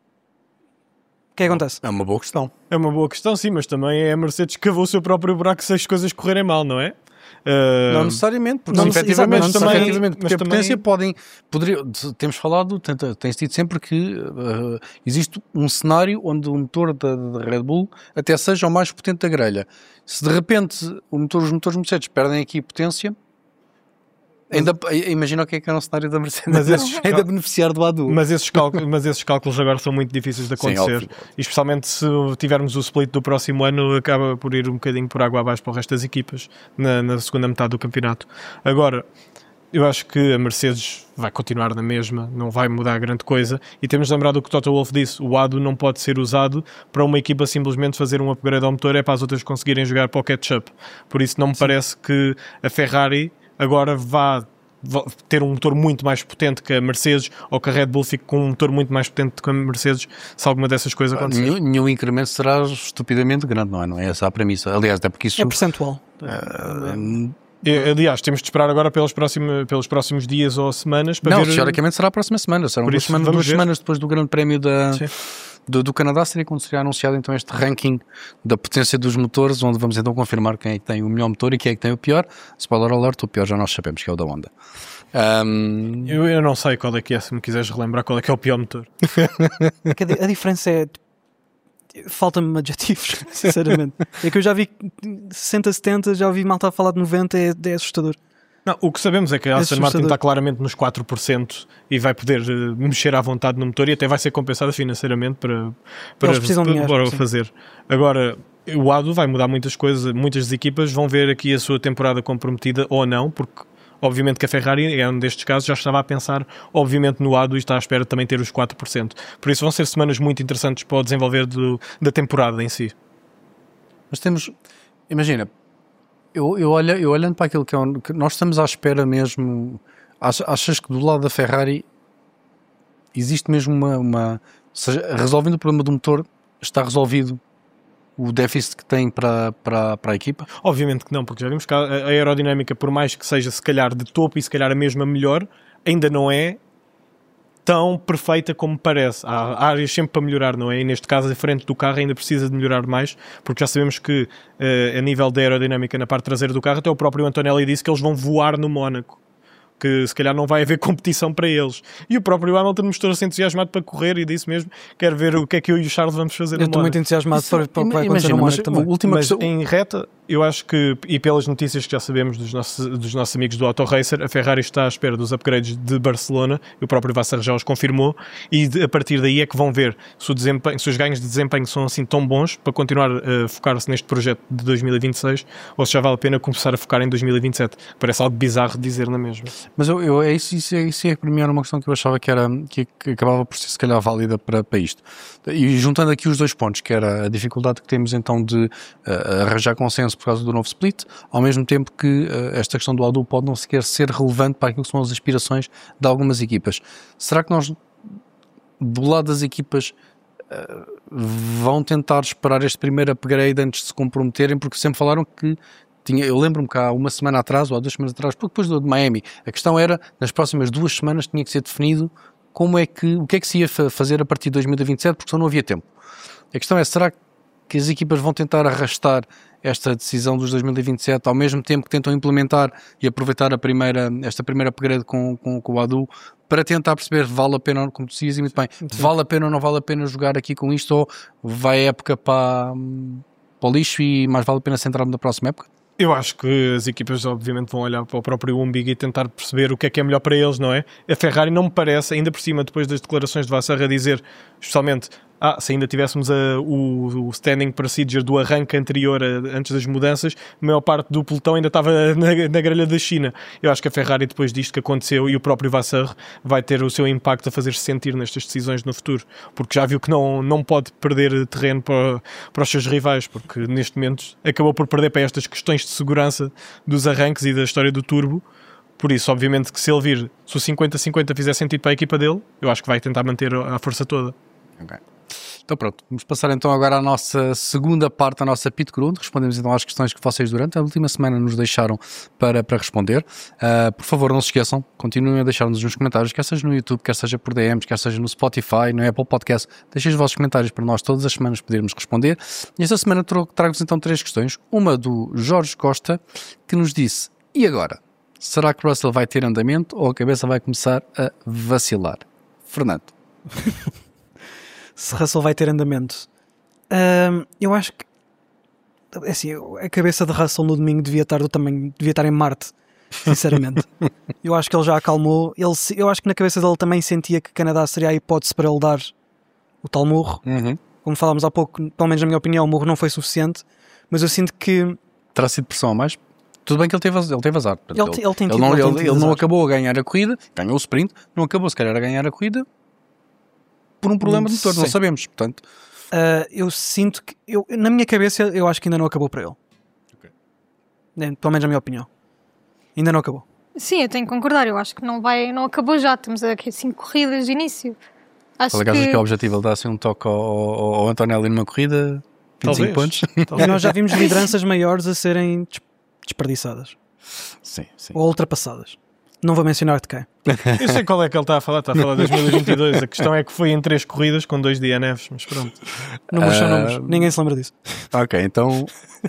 que é que acontece? É uma boa questão. É uma boa questão, sim, mas também é a Mercedes que cavou o seu próprio buraco se as coisas correrem mal, não é? Não necessariamente, porque não, efetivamente, exatamente, porque a potência temos falado, tem-se dito sempre que existe um cenário onde o motor da Red Bull até seja o mais potente da grelha. Se de repente os motores Mercedes perdem aqui potência, imagina o que era o cenário da Mercedes, ainda beneficiar do A-Duo. Mas esses cálculos agora são muito difíceis de acontecer. Sim, e especialmente se tivermos o split do próximo ano, acaba por ir um bocadinho por água abaixo para o resto das equipas na segunda metade do campeonato. Agora, eu acho que a Mercedes vai continuar na mesma, não vai mudar grande coisa, e temos de lembrar do que o Toto Wolff disse, o ADO não pode ser usado para uma equipa simplesmente fazer um upgrade ao motor, é para as outras conseguirem jogar para o catch-up. Por isso não me parece que a Ferrari agora vá ter um motor muito mais potente que a Mercedes, ou que a Red Bull fique com um motor muito mais potente que a Mercedes, se alguma dessas coisas acontecer. Nenhum incremento será estupidamente grande, não é? Não é essa a premissa. Aliás, até porque isso... É percentual. Aliás, temos de esperar agora pelos próximos dias ou semanas para ver... teoricamente será a próxima semana. Serão duas semanas depois do Grande Prémio do Canadá, seria quando seria anunciado então este ranking da potência dos motores, onde vamos então confirmar quem é que tem o melhor motor e quem é que tem o pior. Spoiler alert, o pior já nós sabemos, que é o da Honda. Eu não sei qual é que é, se me quiseres relembrar qual é que é o pior motor. A diferença é... Falta-me adjetivos, sinceramente. É que eu já vi 60, 70, já ouvi malta a falar de 90, é assustador. Não, o que sabemos é que a Aston Martin está claramente nos 4% e vai poder mexer à vontade no motor e até vai ser compensada financeiramente para o fazer. Agora, o ADO vai mudar muitas coisas, muitas das equipas vão ver aqui a sua temporada comprometida ou não, porque obviamente que a Ferrari, é um destes casos, já estava a pensar obviamente no ADO e está à espera de também ter os 4%. Por isso vão ser semanas muito interessantes para o desenvolver da temporada em si. Mas temos, imagina, eu olhando para aquilo que nós estamos à espera mesmo, achas que do lado da Ferrari existe mesmo seja, resolvendo o problema do motor, está resolvido o déficit que tem para a equipa? Obviamente que não, porque já vimos que a aerodinâmica, por mais que seja se calhar de topo e se calhar a mesma melhor, ainda não é tão perfeita como parece. Há áreas sempre para melhorar, não é? E neste caso a frente do carro ainda precisa de melhorar mais, porque já sabemos que a nível da aerodinâmica na parte traseira do carro, até o próprio Antonelli disse que eles vão voar no Mónaco, que se calhar não vai haver competição para eles. E o próprio Hamilton mostrou-se entusiasmado para correr e disse mesmo, quero ver o que é que eu e o Charles vamos fazer no Mónaco. Eu estou muito entusiasmado para o que vai acontecer no Mónaco também. Mas em reta, Eu acho que, e pelas notícias que já sabemos dos nossos amigos do Auto Racer, a Ferrari está à espera dos upgrades de Barcelona, e o próprio Vassar já os confirmou, e a partir daí é que vão ver se os ganhos de desempenho são assim tão bons para continuar a focar-se neste projeto de 2026, ou se já vale a pena começar a focar em 2027. Parece algo bizarro de dizer na mesma. Mas isso é para mim era uma questão que eu achava que acabava por ser se calhar válida para isto. E juntando aqui os dois pontos, que era a dificuldade que temos então de arranjar consenso por causa do novo split, ao mesmo tempo que esta questão do Adu pode não sequer ser relevante para aquilo que são as aspirações de algumas equipas. Será que nós, do lado das equipas, vão tentar esperar este primeiro upgrade antes de se comprometerem? Porque sempre falaram que eu lembro-me que há uma semana atrás, ou há 2 semanas atrás, porque depois do de Miami, a questão era, nas próximas 2 semanas tinha que ser definido o que é que se ia fazer a partir de 2027, porque só não havia tempo. A questão é, será que as equipas vão tentar arrastar esta decisão dos 2027 ao mesmo tempo que tentam implementar e aproveitar esta primeira upgrade com o Adu, para tentar perceber vale a pena, como tu dizias muito bem, vale a pena ou não vale a pena jogar aqui com isto, ou vai a época para o lixo e mais vale a pena centrar-me na próxima época? Eu acho que as equipas obviamente vão olhar para o próprio umbigo e tentar perceber o que é melhor para eles, não é? A Ferrari não me parece, ainda por cima, depois das declarações de Vassar a dizer, especialmente, se ainda tivéssemos o standing procedure do arranque anterior antes das mudanças, a maior parte do pelotão ainda estava na grelha da China. Eu acho que a Ferrari, depois disto que aconteceu, e o próprio Vassar vai ter o seu impacto a fazer-se sentir nestas decisões no futuro, porque já viu que não pode perder terreno para os seus rivais, porque neste momento acabou por perder para estas questões de segurança dos arranques e da história do turbo. Por isso, obviamente, que se ele vir, se o 50-50 fizer sentido para a equipa dele, eu acho que vai tentar manter a força toda. Ok. Então pronto, vamos passar então agora à nossa segunda parte, a nossa pit crew, onde respondemos então às questões que vocês durante a última semana nos deixaram para responder. Por favor, não se esqueçam, continuem a deixar-nos nos comentários, quer seja no YouTube, quer seja por DMs, quer seja no Spotify, no Apple Podcast, deixem os vossos comentários para nós todas as semanas podermos responder. E esta semana trago-vos então 3 questões, uma do Jorge Costa, que nos disse, e agora? Será que Russell vai ter andamento ou a cabeça vai começar a vacilar? Fernando. Se Russell vai ter andamento, eu acho que assim, a cabeça de Russell no domingo devia estar em Marte, sinceramente. Eu acho que ele já acalmou. Eu acho que na cabeça dele também sentia que Canadá seria a hipótese para ele dar o tal murro. Como falámos há pouco, pelo menos na minha opinião, o murro não foi suficiente, mas eu sinto que terá sido pressão a mais. Tudo bem que ele teve azar. Ele não acabou a ganhar a corrida, ganhou o sprint, não acabou se calhar a ganhar a corrida por um problema de motor, não sabemos, portanto. Eu sinto que, na minha cabeça, eu acho que ainda não acabou para ele. Okay. Pelo menos na minha opinião. Ainda não acabou. Sim, eu tenho que concordar, eu acho que não acabou já, temos aqui 5 corridas de início. Acho que é o objetivo, ele dá assim um toque ao Antonelli numa corrida, 25 pontos. E nós já vimos lideranças maiores a serem desperdiçadas. Sim. Ou ultrapassadas. Não vou mencionar de quem. Eu sei qual é que ele está a falar de 2022. A questão é que foi em 3 corridas com 2 DNFs, mas pronto. Números são números, ninguém se lembra disso. Ok, então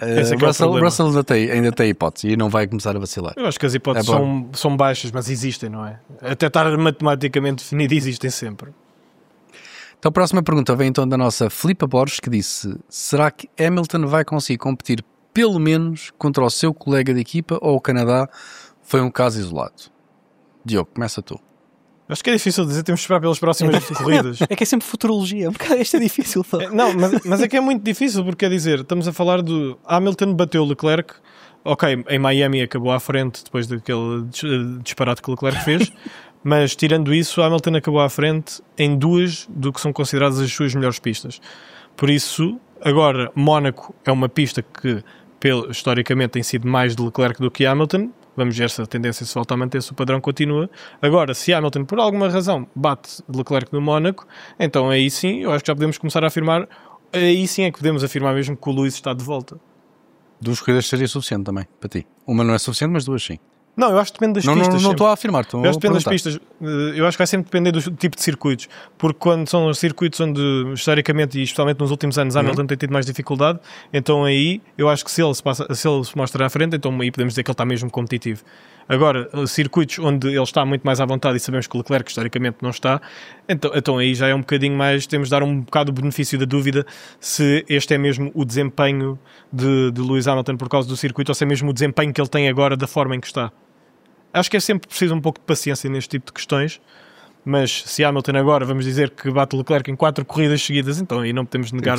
Russell ainda tem hipótese e não vai começar a vacilar. Eu acho que as hipóteses são baixas, mas existem, não é? Até estar matematicamente definido, existem sempre. Então a próxima pergunta vem então da nossa Filipa Borges, que disse: será que Hamilton vai conseguir competir pelo menos contra o seu colega de equipa, ou o Canadá foi um caso isolado? Diogo, começa tu. Acho que é difícil dizer, temos de esperar pelas próximas corridas. É que é sempre futurologia, isto é difícil. Não, mas é que é muito difícil, porque quer dizer, estamos a falar do Hamilton bateu Leclerc, ok, em Miami acabou à frente depois daquele disparate que Leclerc fez, mas tirando isso, Hamilton acabou à frente em 2 do que são consideradas as suas melhores pistas. Por isso, agora, Mónaco é uma pista que historicamente tem sido mais de Leclerc do que Hamilton. Vamos ver se a tendência se volta a manter, se o padrão continua. Agora, se Hamilton por alguma razão bate Leclerc no Mónaco, então aí sim, eu acho que já podemos começar a afirmar, aí sim é que podemos afirmar mesmo que o Lewis está de volta. 2 corridas seria suficiente também, para ti. Uma não é suficiente, mas 2 sim. Não, eu acho que depende das pistas. Não estou a afirmar, estou a depende das pistas. Eu acho que vai sempre depender do tipo de circuitos, porque quando são os circuitos onde, historicamente e especialmente nos últimos anos, Hamilton tem tido mais dificuldade, então aí eu acho que se ele se mostra à frente, então aí podemos dizer que ele está mesmo competitivo. Agora, circuitos onde ele está muito mais à vontade e sabemos que o Leclerc historicamente não está, então aí já é um bocadinho mais, temos de dar um bocado o benefício da dúvida se este é mesmo o desempenho de Lewis Hamilton por causa do circuito ou se é mesmo o desempenho que ele tem agora da forma em que está. Acho que é sempre preciso um pouco de paciência neste tipo de questões, mas se Hamilton agora, vamos dizer que bate o Leclerc em 4 corridas seguidas, então aí não podemos negar.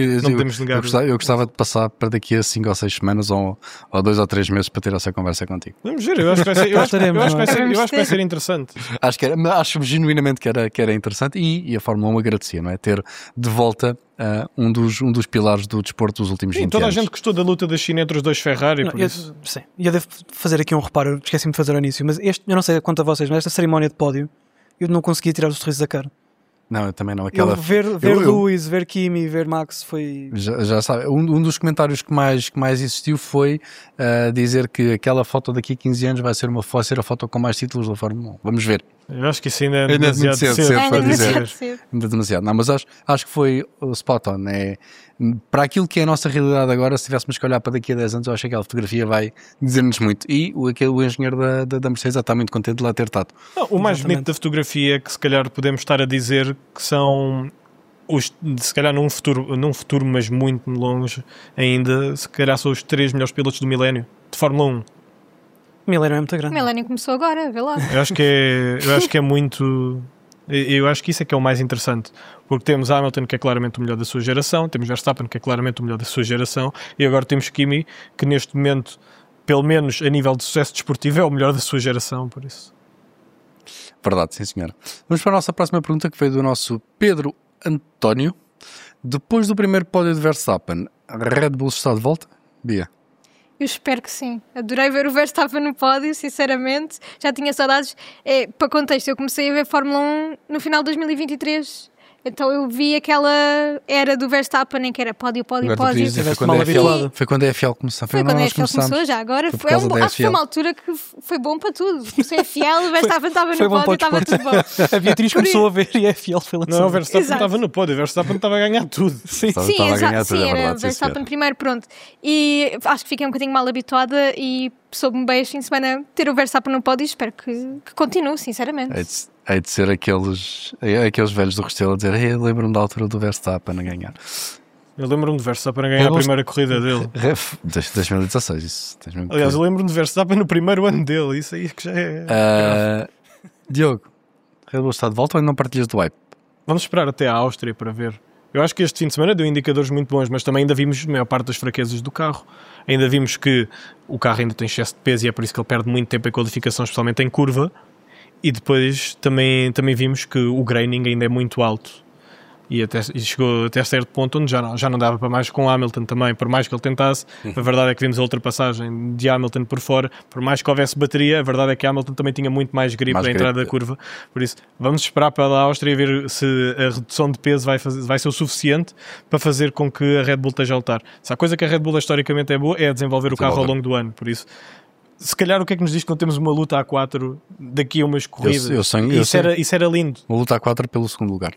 Eu gostava de passar para daqui a 5 ou 6 semanas ou 2 ou 3 meses para ter essa conversa contigo. Vamos ver, eu acho que vai ser interessante. Acho genuinamente que era interessante e a Fórmula 1 agradecia, não é? Ter de volta um dos pilares do desporto dos últimos 20 toda anos. A gente gostou da luta da China entre os dois Ferrari, por isso. Sim, e eu devo fazer aqui um reparo, esqueci-me de fazer ao início, mas eu não sei quanto a vocês, mas esta cerimónia de pódio eu não conseguia tirar os sorrisos da cara. Não, eu também não. Ver Lewis, ver Kimi, ver Max foi... Já sabe, um dos comentários que mais existiu foi dizer que aquela foto daqui a 15 anos vai ser a foto com mais títulos da Fórmula 1. Vamos ver. Eu acho que isso ainda é demasiado cedo para dizer. Cedo. Ainda demasiado. Não, mas acho que foi o spot on. Para aquilo que é a nossa realidade agora, se tivéssemos que olhar para daqui a 10 anos, eu acho que aquela fotografia vai dizer-nos muito. E o engenheiro da Mercedes está muito contente de lá ter estado. O mais bonito da fotografia é que se calhar podemos estar a dizer que são se calhar num futuro, mas muito longe ainda, se calhar são os 3 melhores pilotos do milénio de Fórmula 1. O milénio é muito grande. O milénio começou agora, vê lá. Eu acho que é muito... Eu acho que isso é que é o mais interessante, porque temos Hamilton, que é claramente o melhor da sua geração, temos Verstappen, que é claramente o melhor da sua geração, e agora temos Kimi, que neste momento, pelo menos a nível de sucesso desportivo, é o melhor da sua geração, por isso. Verdade, sim senhora. Vamos para a nossa próxima pergunta, que veio do nosso Pedro António. Depois do primeiro pódio de Verstappen, a Red Bull está de volta? Bia? Eu espero que sim. Adorei ver o Verstappen no pódio, sinceramente. Já tinha saudades. Para contexto, eu comecei a ver Fórmula 1 no final de 2023. Então eu vi aquela era do Verstappen em que era pódio. Foi quando a EFL começou. Foi quando a EFL começou, já agora. Acho que foi uma altura que foi bom para tudo. Comecei a EFL, o Verstappen estava no pódio, estava tudo bom. A Beatriz começou a ver e a EFL foi lançada. Não, o Verstappen estava no pódio, o Verstappen estava a ganhar tudo. Sim, era Verstappen primeiro, pronto. E acho que fiquei um bocadinho mal habituada e soube-me bem este fim de semana ter o Verstappen no pódio e espero que continue, sinceramente. Hei de ser aqueles velhos do Restelo a dizer lembro-me da altura do Verstappen a ganhar. Eu lembro-me de Verstappen a ganhar a primeira corrida dele. 2016, isso. Aliás, eu lembro-me de Verstappen no primeiro ano dele, isso aí que já é... Diogo, Red Bull está de volta ou ainda não partilhas do hype? Vamos esperar até à Áustria para ver. Eu acho que este fim de semana deu indicadores muito bons, mas também ainda vimos a maior parte das fraquezas do carro. Ainda vimos que o carro ainda tem excesso de peso e é por isso que ele perde muito tempo em qualificação, especialmente em curva. E depois também vimos que o graining ainda é muito alto. E chegou até certo ponto onde já não dava para mais com Hamilton também, por mais que ele tentasse. A verdade é que vimos a ultrapassagem de Hamilton por fora, por mais que houvesse bateria, a verdade é que Hamilton também tinha muito mais grip na entrada da curva. Por isso, vamos esperar para a Áustria e ver se a redução de peso vai ser o suficiente para fazer com que a Red Bull esteja a lutar. Se a coisa que a Red Bull historicamente é boa é desenvolver o carro ao longo do ano, por isso... Se calhar o que é que nos diz que não temos uma luta A4 daqui a umas corridas? Isso era lindo. Uma luta A4 pelo segundo lugar.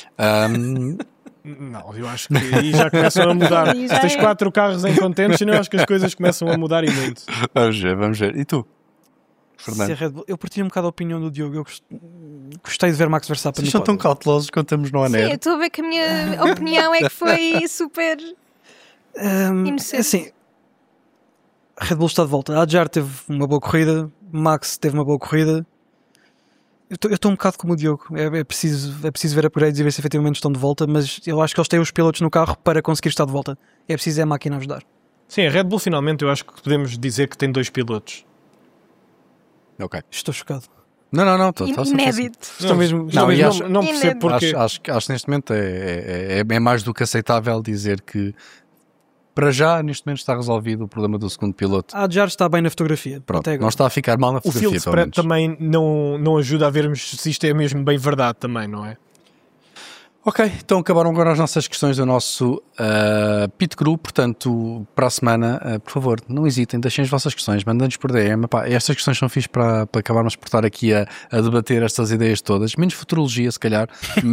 Não, eu acho que aí já começam a mudar. Se tens 4 carros em contention, eu acho que as coisas começam a mudar e muito. Vamos ver. E tu, Fernando? Eu partilho um bocado a opinião do Diogo. Eu gostei de ver Max Verstappen. Vocês são tão cautelosos quando estamos no ANER. Sim, eu estou a ver que a minha opinião é que foi super inocente. Assim, a Red Bull está de volta. A Adjar teve uma boa corrida, Max teve uma boa corrida. Eu estou um bocado como o Diogo. É preciso ver upgrades e ver se efetivamente estão de volta, mas eu acho que eles têm os pilotos no carro para conseguir estar de volta. É preciso a máquina ajudar. Sim, a Red Bull finalmente eu acho que podemos dizer que tem 2 pilotos. Ok. Estou chocado. Não. Inédito. Não percebo porque... Acho que neste momento é mais do que aceitável dizer que para já, neste momento, está resolvido o problema do segundo piloto. A Adjar está bem na fotografia. Pronto, não está a ficar mal na fotografia. O field spread também não ajuda a vermos se isto é mesmo bem verdade também, não é? Ok, então acabaram agora as nossas questões do nosso Pit Crew, portanto, para a semana, por favor, não hesitem, deixem as vossas questões, mandem-nos por DM. Pá, estas questões são fixes para acabarmos por estar aqui a debater estas ideias todas, menos futurologia, se calhar,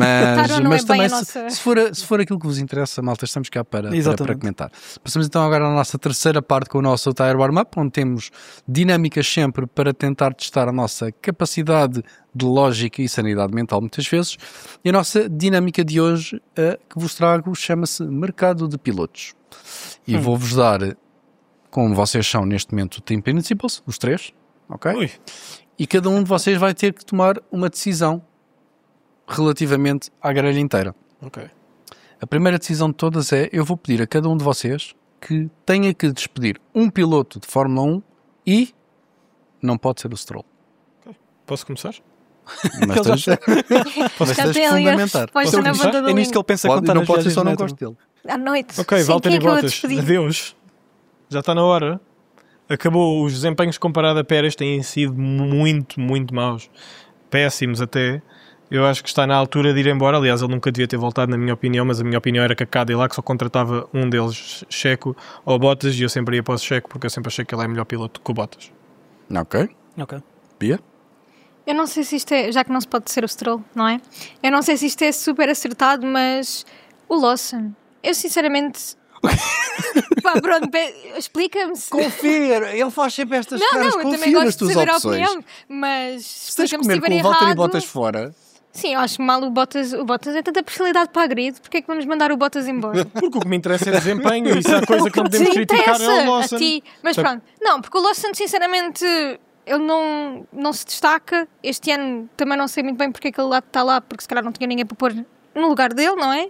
mas também se for aquilo que vos interessa, malta, estamos cá para comentar. Passamos então agora à nossa terceira parte com o nosso Tire Warm-Up, onde temos dinâmicas sempre para tentar testar a nossa capacidade de lógica e sanidade mental muitas vezes, e a nossa dinâmica de hoje que vos trago chama-se Mercado de Pilotos. E vou-vos dar, como vocês são neste momento Team Principals, os três, ok? Ui. E cada um de vocês vai ter que tomar uma decisão relativamente à grelha inteira. Ok. A primeira decisão de todas é, eu vou pedir a cada um de vocês que tenha que despedir um piloto de Fórmula 1 e não pode ser o Stroll. Posso começar? Mas tens Já de tem ali a fundamentar. resposta na ponta do É nisto que língua. ele pensa quando está Não nas pode ser viagens só de não metro. gosto dele. À noite. Ok, Sim, Valtteri quem é que eu vou Bottas, despedir? adeus. Já está na hora. Acabou. Os desempenhos comparado a Pérez têm sido muito, muito maus. Péssimos até. Eu acho que está na altura de ir embora. Aliás, ele nunca devia ter voltado, na minha opinião, mas a minha opinião era que a Cadillac só contratava um deles, Checo ou Bottas, e eu sempre ia para o Checo, porque eu sempre achei que ele é melhor piloto que o Bottas. Ok. Ok. Bia? Eu não sei se isto é, já que não se pode ser o Stroll, não é? Eu não sei se isto é super acertado, mas o Lawson, eu sinceramente... Pá, pronto, explica-me se... Confia, ele faz sempre estas Não, caras, eu também confia nas gosto de tuas saber a opções. opinião, mas Se tens de explica-me se comer com estiver o Valtteri errado. Bottas fora, Sim, eu acho mal o Bottas é tanta personalidade para a grid, porque é que vamos mandar o Bottas embora? Porque o que me interessa é desempenho, e se há coisa que não podemos Sim, criticar é interessa o Lawson. a ti, mas pronto. Não, porque o Lawson, sinceramente, ele não se destaca. Este ano também não sei muito bem porque é que ele está lá, porque se calhar não tinha ninguém para pôr no lugar dele, não é?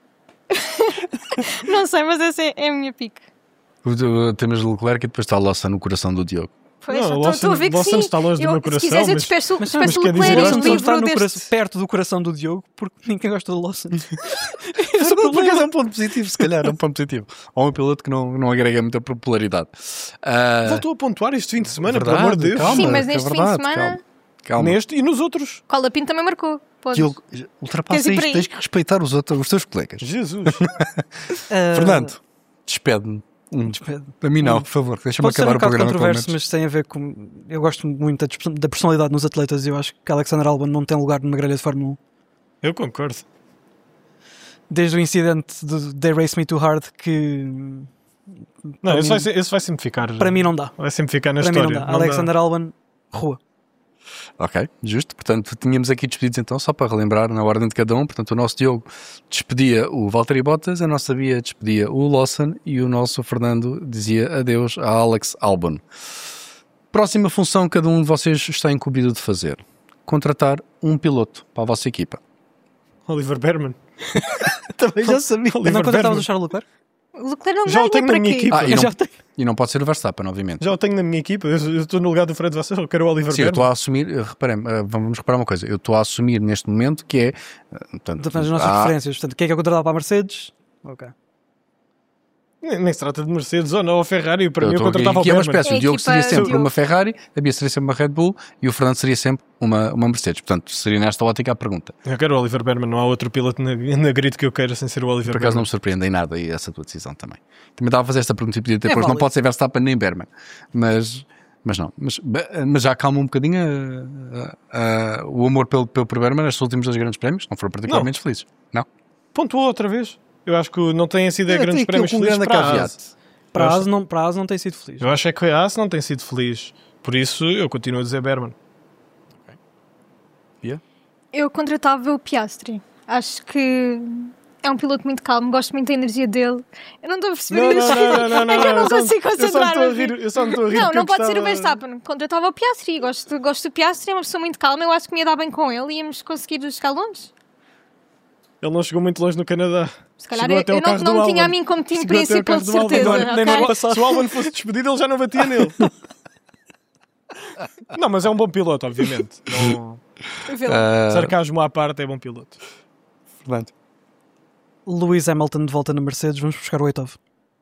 Não sei, mas essa é a minha pique. temos Leclerc e depois está a Lawson no coração do Diogo. Pois, Não, então, estou a ver que Lawson sim. está longe do meu Se coração, quiseres, eu mas- despeço mas o quer dizer, Leclerc eu e acho Lawson que só está livro no deste. perto do coração do Diogo porque ninguém gosta do Lawson. Esse por acaso é um ponto positivo, se calhar, é um ponto positivo. Ou um piloto que não agrega muita popularidade. Voltou a pontuar este fim de semana, Verdade, pelo amor de Deus. calma, Sim, mas é neste fim de verdade, semana- Calma. Neste e nos outros. Cola Pinto também marcou. Podes. Diogo, ultrapassa Queres ir por isto, aí? tens que respeitar os teus colegas. Jesus. Fernando, despede-me. A mim não, por favor, deixa-me Pode ser um acabar o bocado programa. pelo controverso, menos. mas tem a ver com... Eu gosto muito da personalidade nos atletas e eu acho que Alexander Albon não tem lugar numa grelha de Fórmula 1. Eu concordo. Desde o incidente do They Race Me Too Hard que... Não, Para esse vai sempre ficar. Para mim não dá. Vai sempre ficar na Para mim história. não dá. Alexander Albon, rua. Ok, justo. Portanto, tínhamos aqui despedidos então, só para relembrar na ordem de cada um. Portanto, o nosso Diogo despedia o Valtteri Bottas, a nossa Bia despedia o Lawson e o nosso Fernando dizia adeus a Alex Albon. Próxima função que cada um de vocês está incumbido de fazer. Contratar um piloto para a vossa equipa. Oliver Berman. Também já sabia. Oliver Não contratavas Berman. o Charles Leclerc? O Leclerc não Já o ganha tenho para na minha quê? equipa. Ah, e não pode ser o Verstappen, obviamente. Já o tenho na minha equipa. Eu estou no lugar do Fred Vassell. Eu quero o Oliver Sim, eu Berman. estou a assumir, reparem, vamos reparar uma coisa, eu estou a assumir neste momento que é... Portanto, Depende das nossas preferências. Portanto, quem é que eu contratava para a Mercedes? Ok. Nem se trata de Mercedes ou não, ou Ferrari. Para mim, eu estou aqui, contratava o aqui é uma Berman. espécie, É o Diogo equipa seria sempre Diogo. uma Ferrari, a Bia seria sempre uma Red Bull e o Fernando seria sempre uma Mercedes. Portanto, seria nesta ótica a pergunta. Eu quero o Oliver Berman. Não há outro piloto na grid que eu queira sem ser o Oliver Por acaso não Berman. me surpreende em nada e essa tua decisão também. Também estava a fazer esta pergunta e podia ter, É pois não válido. pode ser Verstappen nem Berman. Mas não. Mas já acalma um bocadinho o amor pelo Berman nestes últimos 2 grandes prémios, não foram particularmente felizes. Não? Pontuou outra vez. Eu acho que não tem sido a grandes prémios felizes para a Haas. Para Eu a acho- AS não tem sido feliz. Eu acho é que a Haas não tem sido feliz. Por isso, eu continuo a dizer Berman. Eu contratava o Piastri. Acho que é um piloto muito calmo, gosto muito da energia dele. Eu não estou a perceber isto. É que eu não consigo concentrar-me. Eu só me estou a rir. Não, porque não eu pode ser o gostava- Verstappen. Contratava o Piastri. Gosto do Piastri, é uma pessoa muito calma. Eu acho que me ia dar bem com ele e íamos conseguir chegar longe. Ele não chegou muito longe no Canadá. Se calhar Chegou até eu ao carro não do me tinha a Albon. mim como time Chegou até ao principal, carro de do Albon. certeza. Nem no ano ok? passado, se o Albon fosse despedido, ele já não batia nele. Não, mas é um bom piloto, obviamente. Não... Vê lá. Sarcasmo à parte, é bom piloto. Fernando. Lewis Hamilton de volta na Mercedes, vamos buscar o oitavo.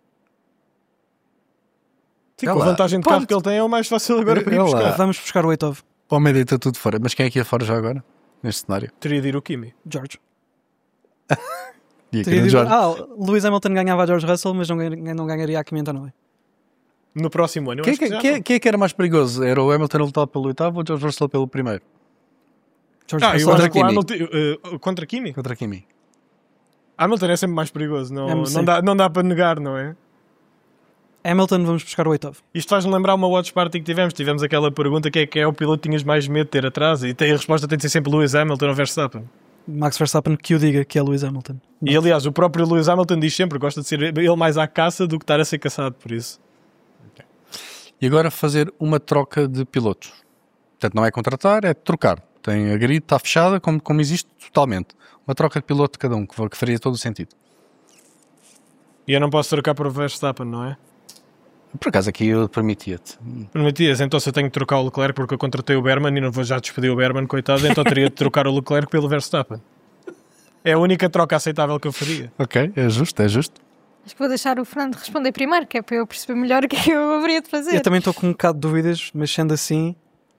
Sim, Olha com a lá. vantagem de carro que ele tem, é o mais fácil agora para ir Olha lá. buscar. Vamos buscar o oitavo. O Almeida está tudo fora. Mas quem é que ia fora já agora? Neste cenário? Teria de ir o Kimi. George. E aqui no Jorge. Lewis Hamilton ganhava a George Russell, mas não ganharia a Kimi Antonelli. No próximo ano, eu Quem acho que já é que era mais perigoso? Era o Hamilton a lutar pelo oitavo ou o George Russell pelo primeiro? George eu Russell acho que o Kimi. Hamilton... contra Kimi? Contra Kimi. Hamilton é sempre mais perigoso. Não, sim. não dá para negar, não é? Hamilton, vamos buscar o oitavo. Isto faz-me lembrar uma watch party que tivemos. Tivemos aquela pergunta que é o piloto que tinhas mais medo de ter atrás, e a resposta tem de ser sempre Lewis Hamilton ou Verstappen. Max Verstappen que o diga que é Lewis Hamilton. E aliás, o próprio Lewis Hamilton diz sempre que gosta de ser ele mais à caça do que estar a ser caçado, por isso. E agora fazer uma troca de pilotos. Portanto, não é contratar, é trocar. Tem a grid, está fechada, como existe totalmente. Uma troca de piloto de cada um, que faria todo o sentido. E eu não posso trocar para o Verstappen, não é? Por acaso aqui eu permitia-te. Permitias, então se eu tenho que trocar o Leclerc porque eu contratei o Berman e não vou já despedir o Berman, coitado, então teria de trocar o Leclerc pelo Verstappen. É a única troca aceitável que eu faria. Ok, é justo, é justo. Acho que vou deixar o Fernando responder primeiro, que é para eu perceber melhor o que é que eu haveria de fazer. Eu também estou com um bocado de dúvidas, mas sendo assim,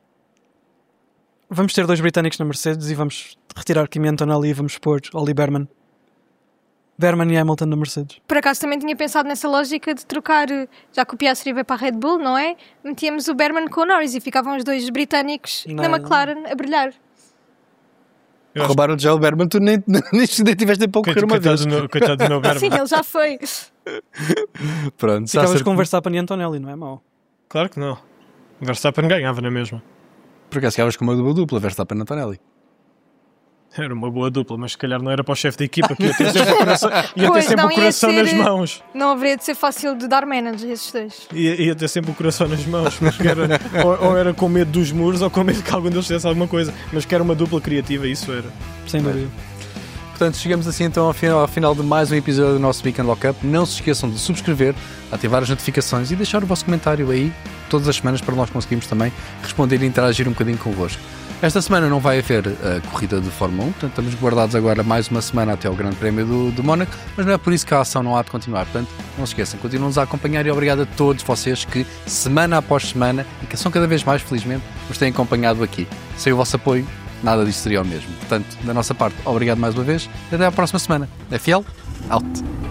vamos ter 2 britânicos na Mercedes e vamos retirar Kimi Antonelli e vamos pôr Ollie Berman e Hamilton na Mercedes. Por acaso também tinha pensado nessa lógica de trocar, já que o Piastri veio para a Red Bull, não é? Metíamos o Berman com o Norris e ficavam os 2 britânicos na McLaren a brilhar. Roubaram já o Berman, tu nem tiveste tempo a correr uma vez. Coitado do meu Berman. Sim, ele já foi. Pronto, já Ficavas com Verstappen e Antonelli, não é mau? Claro que não. O Verstappen ganhava na mesma. Por acaso ficavas com uma dupla, Verstappen e Antonelli. Era uma boa dupla, mas se calhar não era para o chefe de equipa, que ia ter sempre o coração, Pois, não, ia coração ser- nas mãos. Não haveria de ser fácil de dar manage esses 2. Ia ter sempre o coração nas mãos. Mas que era, ou era com medo dos muros ou com medo que algum deles fizesse alguma coisa. Mas que era uma dupla criativa, isso era. Sem dúvida. Portanto, chegamos assim então ao final de mais um episódio do nosso Weekend Lockup. Não se esqueçam de subscrever, ativar as notificações e deixar o vosso comentário aí todas as semanas para nós conseguirmos também responder e interagir um bocadinho convosco. Esta semana não vai haver a corrida de Fórmula 1, portanto estamos guardados agora mais uma semana até ao Grande Prémio do Mónaco, mas não é por isso que a ação não há de continuar. Portanto, não se esqueçam, continuem-nos a acompanhar e obrigado a todos vocês que, semana após semana, e que são cada vez mais, felizmente, nos têm acompanhado aqui. Sem o vosso apoio, nada disto seria o mesmo. Portanto, da nossa parte, obrigado mais uma vez e até à próxima semana. É fiel? Out!